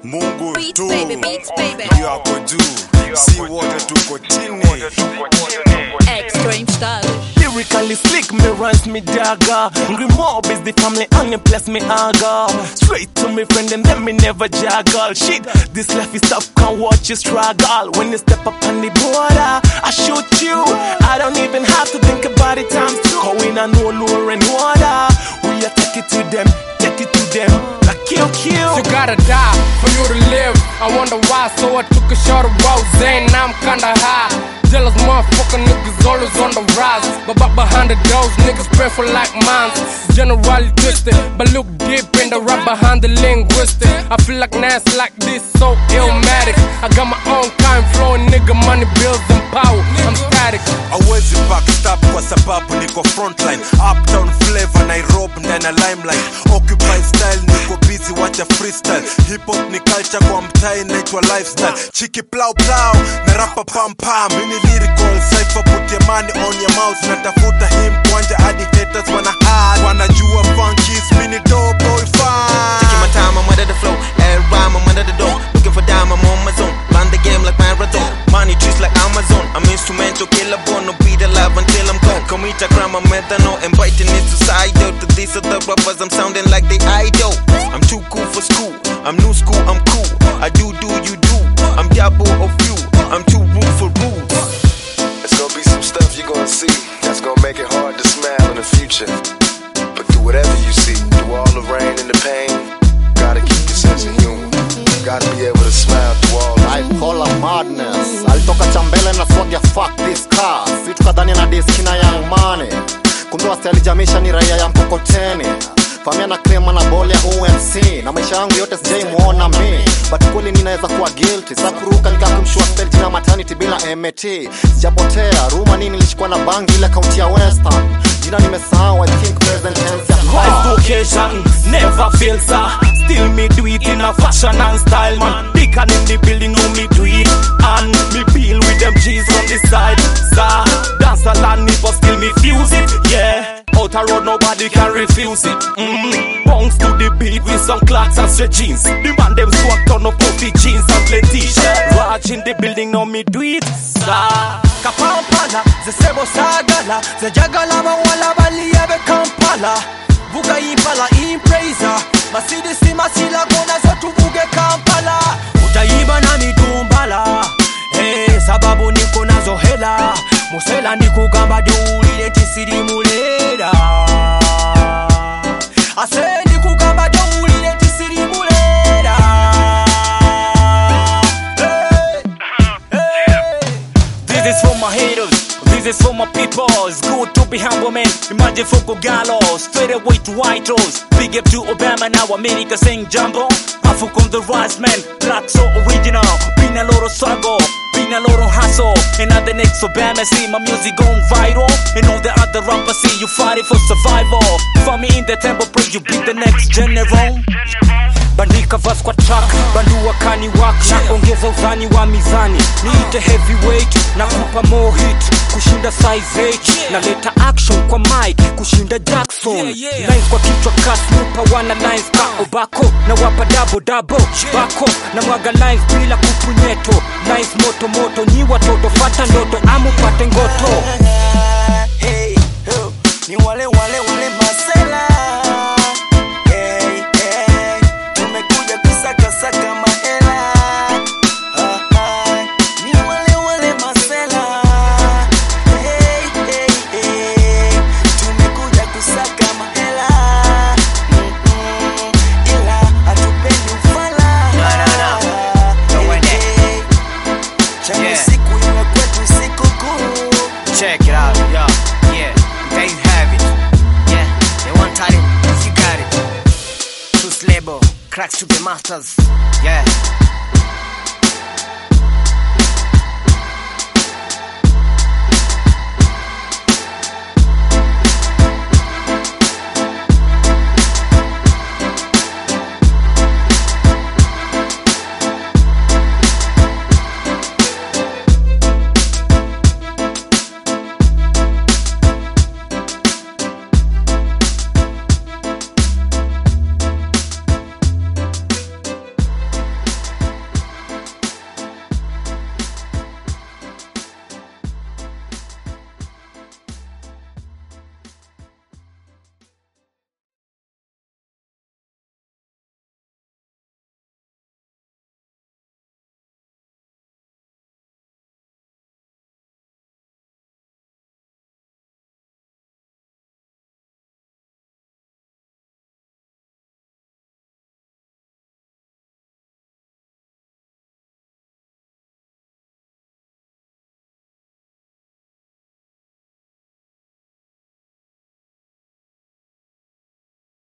Mungu tu Beats baby. yako juu, si wote tuko chini. Extreme stylish. Lyrically slick, me rhymes me dagger. Hungry mob is the family and me plus me aga. Straight to me friend and then me never juggle. Shit, this life is tough, can't watch you struggle. When you step up on the border, I shoot you. I don't even have to think about it times two. Going on no lower and water. We take it to them, take it to them. Like kill. You gotta die for you to live. I wonder why, so I took a shot of rose and I'm kinda high. Jealous motherfucker niggas always on the rise, but behind the doors niggas prayerful like mines. Generally twisted, but look deep in the rap behind the linguistic. I feel like nasty like this, so illmatic. I got my own kind flowing, nigga, money, bills and power. I'm static. Awezi backstop kwa sababu niko frontline. Uptown flavor, Nairobi ndana limelight. Occupy style, niko busy wacha freestyle. Hip hop ni culture kwa mtaa inaitwa lifestyle. Chiki plow na rapa pam pam. Mini lyrical cypher, put your money on your mouth. Natafuta him kwanja hadi haters wana hard. Wanajua funkies, mini dope boy fan. Taking my time, I'm under the flow. Air rhyme, I'm under the door. Looking for dime, I'm on my zone. Run the game like marathon. Money trees like Amazon. I'm instrumental, killer born. No beat alive until I'm gone. Commit a crime, I'm methanol. And biting it suicidal. To these other rappers, I'm sounding like they idol. I'm too cool for school. I'm new school, I'm cool. I do, you do. I'm double of you. I'm too rude for rules. It's gonna be some stuff you're gonna see that's gonna make it hard to smile in the future. But through whatever you see, through all the rain and the pain, gotta keep your sense of humor. Gotta be able to smile through all the I call a madness. Alitoka chambele na swagia fuck this car. Vitu kadhani na diskina young money. Kumbe wasi alijamisha ni raia ya mkokoteni. Famia na krema na ball ya OMC. Na maisha yangu yote sijai muona mi. But kweli ninaweza kuwa guilty. Sakuruka nikakumshua spell jina maternity bila MT. Sijapotea, ruma nini nilishikwa na bangi ile kaunti ya Western. Jina nimesahau, I think present tense ya Vice location, never fail sir. Still me do it in a fashion and style man. Big and in the building know me do it. And me peel with them G's on the side. Sir, dance a land me but still me fuse it. Yeah, out a road nobody can refuse it. Bounce to the beat with some clocks and straight jeans. The man them swag turn up puffy jeans and plenty shirt. Raj in the building know me do it. Sir, Kapampala, the Sebo Sagala, the Jagala Mawala Bali Ebe Kampala. Buga impala impreza. Masidi si masila kona zotu buge Kampala. Utaiba na mitumbala. Sababu niko nazo hela. Musela nikugamba diulile tisiri mulera. Ase nikugamba diulile tisiri mulera. This is for my haters. This is for my people. It's good to be humble, man. Imagine Foko Gallo, straight away to White Rose. Big up to Obama, now America sing jumbo. Africa on the rise, man. Black so original. Been a lot of struggle, been a lot of hustle. And now the next Obama see my music going viral. And all the other rappers see you fighting for survival. For me in the temple, pray you be the next general. Bandika verse kwa track, bandua kani wak. Na ongeza uzani wa mizani. Niite heavyweight, na kupa more hit. Kushinda size 8, na leta action kwa mic. Kushinda Jackson, lines kwa kichwa kasnupa. Wana lines ka Obako, na wapa double Bako, na mwaga lines bila kupunyeto. Lines moto, nyi watoto fata ndoto. Amu pate ngoto. Hey, ni wale masela. Check it out, yeah, there you have it. Yeah, they want talent, you got it. Who's label, cracks to the masters, yeah.